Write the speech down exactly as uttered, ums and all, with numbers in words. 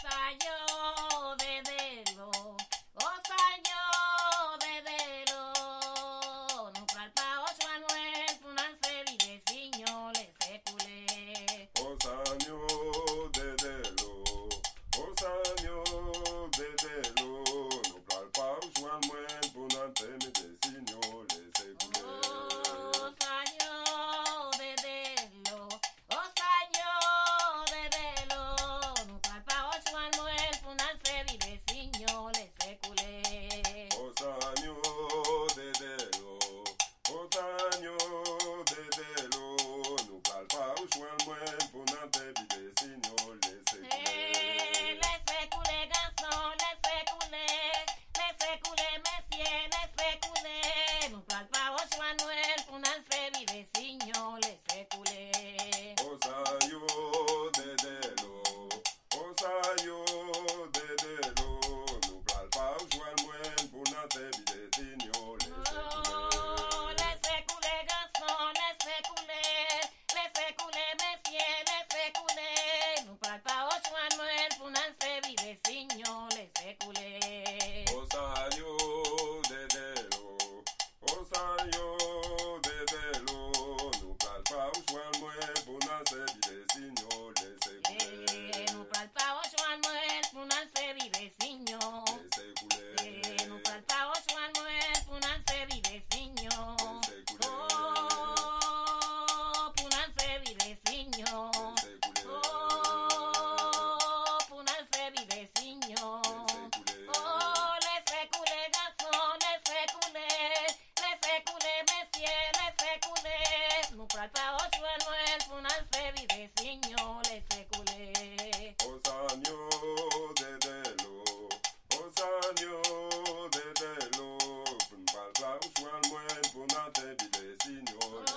Osayo de delo, osayo de delo, no pralpa ocho anuel, punanse vide signole secule. Osaño de delo, osaño de delo, no pralpa ocho anuel, punanse vide signole secule. Osayo de delo, osayo de delo, no pralpa ocho anuel, punanse vide signole secule. Osaño de delo, osaño de delo, no pralpa ocho anuel, punanse vide signole secule. Le secule garçon, le secule, le secule messieurs, le secule, nous parle pas au choix Noël pour n'en faire vivre signor, le secule. Osayo de delo, osayo de delo, no pralpa ocho anuel, punanse vide signole Oh, secule. le secule garçon, le secule, le secule messieurs, le secule, nous parle pas au choix Noël pour n'en faire vivre signor, le secule. Osayo de delo, osayo de delo, no pralpa ocho anuel, punanse vide signole Eh, nous secule. parle pas au choix Noël pour n'en faire vivre signor. Le secule. Eh, nous parle pas au choix Noël pour n'en faire vivre signor. Le secule. Oh, pour n'en faire vivre signor. Le secule. Oh, pour n'en faire vivre signor. Le secule. Oh, laissez couler garçon, laissez couler, laissez couler messieurs, laissez couler. Nous parle pas au choix Noël pour n'en faire vivre signor, laissez couler. Osaño de delo, osaño de delo, no pralpa ocho anuel, punanse vide signole